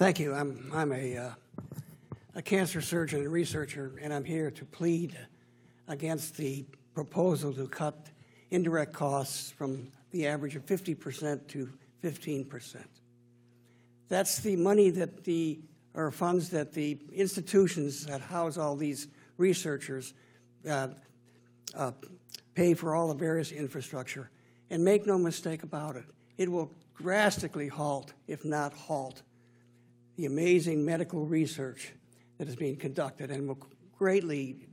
Thank you. I'm a cancer surgeon and researcher, and I'm here to plead against the proposal to cut indirect costs from the average of 50% to 15%. That's the money that or funds that the institutions that house all these researchers pay for all the various infrastructure. And make no mistake about it, it will drastically halt, if not halt, the amazing medical research that is being conducted, and will greatly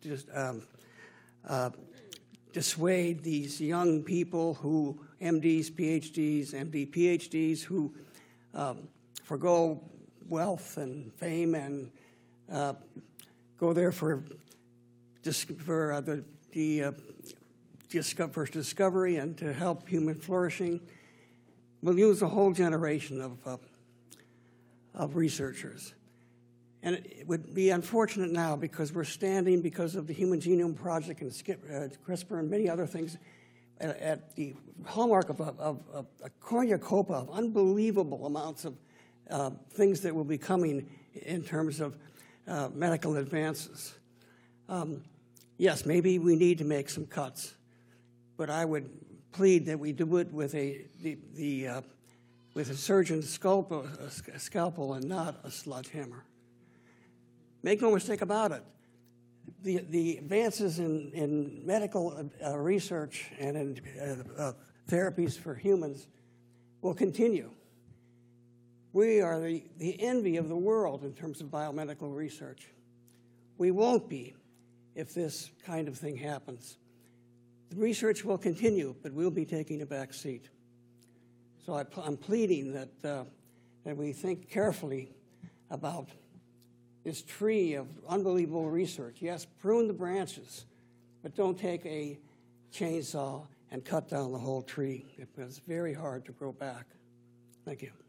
dissuade these young people who, MDs, PhDs, MD, PhDs, who forgo wealth and fame and go there for discovery and to help human flourishing. We'll lose a whole generation of researchers. And it would be unfortunate now because we're standing, because of the Human Genome Project and CRISPR and many other things, at the hallmark of a cornucopia of unbelievable amounts of things that will be coming in terms of medical advances. Yes, maybe we need to make some cuts, but I would plead that we do it with with a surgeon's scalpel and not a sledgehammer. Make no mistake about it. The advances in medical research and in therapies for humans will continue. We are the envy of the world in terms of biomedical research. We won't be if this kind of thing happens. The research will continue, but we'll be taking a back seat. So I'm pleading that we think carefully about this tree of unbelievable research. Yes, prune the branches, but don't take a chainsaw and cut down the whole tree. It's very hard to grow back. Thank you.